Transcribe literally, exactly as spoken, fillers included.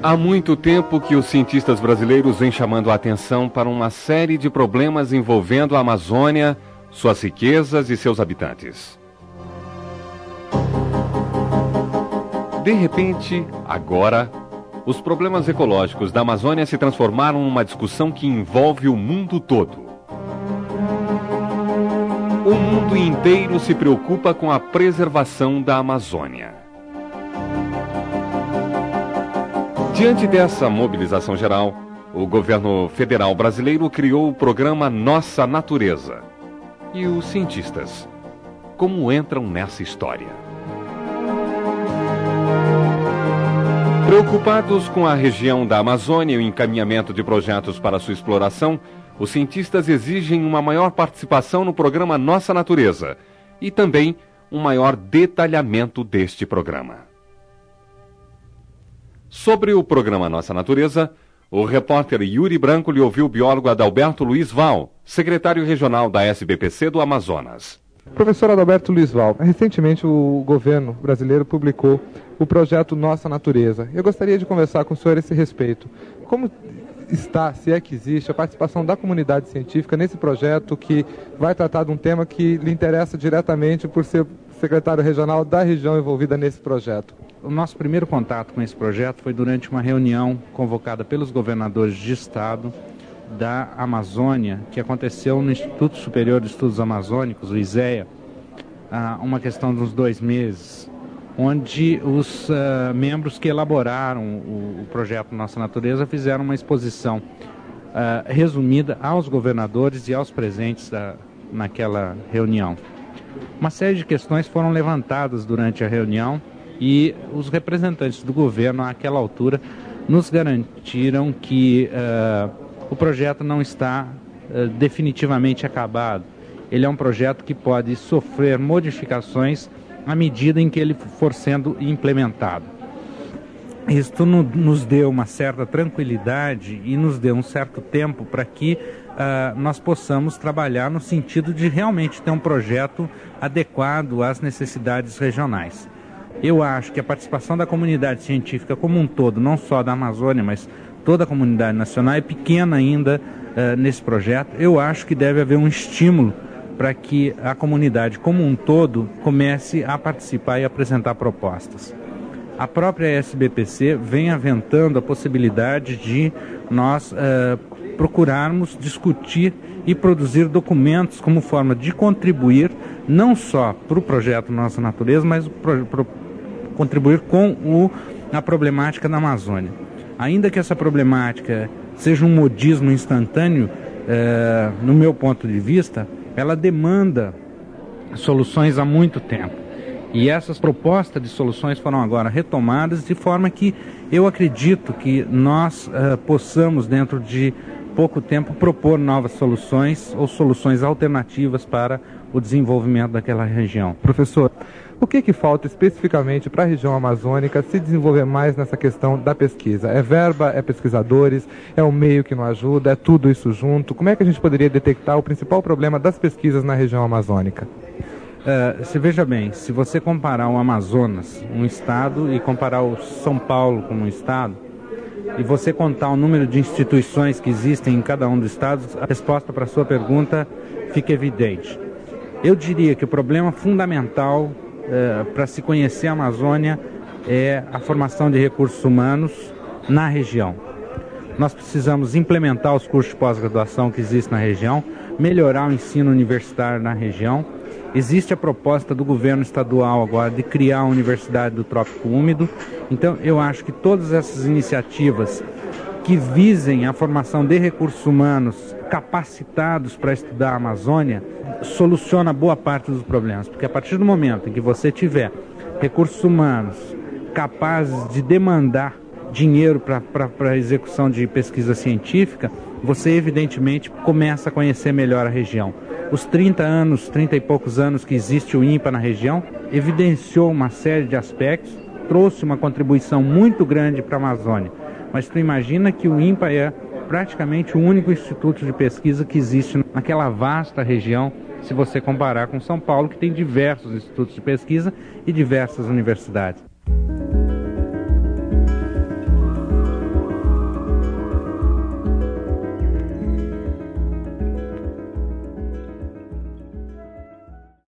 Há muito tempo que os cientistas brasileiros vêm chamando a atenção para uma série de problemas envolvendo a Amazônia, suas riquezas e seus habitantes. De repente, agora, os problemas ecológicos da Amazônia se transformaram numa discussão que envolve o mundo todo. O mundo inteiro se preocupa com a preservação da Amazônia. Diante dessa mobilização geral, o governo federal brasileiro criou o programa Nossa Natureza. E os cientistas, como entram nessa história? Preocupados com a região da Amazônia e o encaminhamento de projetos para sua exploração, os cientistas exigem uma maior participação no programa Nossa Natureza e também um maior detalhamento deste programa. Sobre o programa Nossa Natureza, o repórter Yuri Branco lhe ouviu o biólogo Adalberto Luiz Val, secretário regional da S B P C do Amazonas. Professor Adalberto Luiz Val, recentemente o governo brasileiro publicou o projeto Nossa Natureza. Eu gostaria de conversar com o senhor a esse respeito. Como está, se é que existe, a participação da comunidade científica nesse projeto que vai tratar de um tema que lhe interessa diretamente por ser secretário regional da região envolvida nesse projeto? O nosso primeiro contato com esse projeto foi durante uma reunião convocada pelos governadores de estado da Amazônia, que aconteceu no Instituto Superior de Estudos Amazônicos, o ISEA, há uma questão de uns dois meses, onde os uh, membros que elaboraram o, o projeto Nossa Natureza fizeram uma exposição uh, resumida aos governadores e aos presentes da, naquela reunião. Uma série de questões foram levantadas durante a reunião e os representantes do governo, àquela altura, nos garantiram que uh, o projeto não está uh, definitivamente acabado. Ele é um projeto que pode sofrer modificações à medida em que ele for sendo implementado. Isto no, nos deu uma certa tranquilidade e nos deu um certo tempo para que uh, nós possamos trabalhar no sentido de realmente ter um projeto adequado às necessidades regionais. Eu acho que a participação da comunidade científica como um todo, não só da Amazônia, mas toda a comunidade nacional, é pequena ainda uh, nesse projeto. Eu acho que deve haver um estímulo para que a comunidade como um todo comece a participar e apresentar propostas. A própria S B P C vem aventando a possibilidade de nós uh, procurarmos discutir e produzir documentos como forma de contribuir não só para o projeto Nossa Natureza, mas pro, pro, contribuir com o, a problemática da Amazônia. Ainda que essa problemática seja um modismo instantâneo, uh, no meu ponto de vista, ela demanda soluções há muito tempo. E essas propostas de soluções foram agora retomadas de forma que eu acredito que nós uh, possamos, dentro de pouco tempo, propor novas soluções ou soluções alternativas para o desenvolvimento daquela região. Professor, o que que falta especificamente para a região amazônica se desenvolver mais nessa questão da pesquisa? É verba, é pesquisadores, é o meio que não ajuda, é tudo isso junto? Como é que a gente poderia detectar o principal problema das pesquisas na região amazônica? Uh, se veja bem, se você comparar o Amazonas, um estado, e comparar o São Paulo como um estado, e você contar o número de instituições que existem em cada um dos estados, a resposta para a sua pergunta fica evidente. Eu diria que o problema fundamental uh, para se conhecer a Amazônia é a formação de recursos humanos na região. Nós precisamos implementar os cursos de pós-graduação que existem na região, melhorar o ensino universitário na região. Existe a proposta do governo estadual agora de criar a Universidade do Trópico Úmido. Então, eu acho que todas essas iniciativas que visem a formação de recursos humanos capacitados para estudar a Amazônia soluciona boa parte dos problemas. Porque a partir do momento em que você tiver recursos humanos capazes de demandar dinheiro para a execução de pesquisa científica, você evidentemente começa a conhecer melhor a região. Os trinta anos, trinta e poucos anos que existe o INPA na região, evidenciou uma série de aspectos, trouxe uma contribuição muito grande para a Amazônia. Mas tu imagina que o INPA é praticamente o único instituto de pesquisa que existe naquela vasta região, se você comparar com São Paulo, que tem diversos institutos de pesquisa e diversas universidades.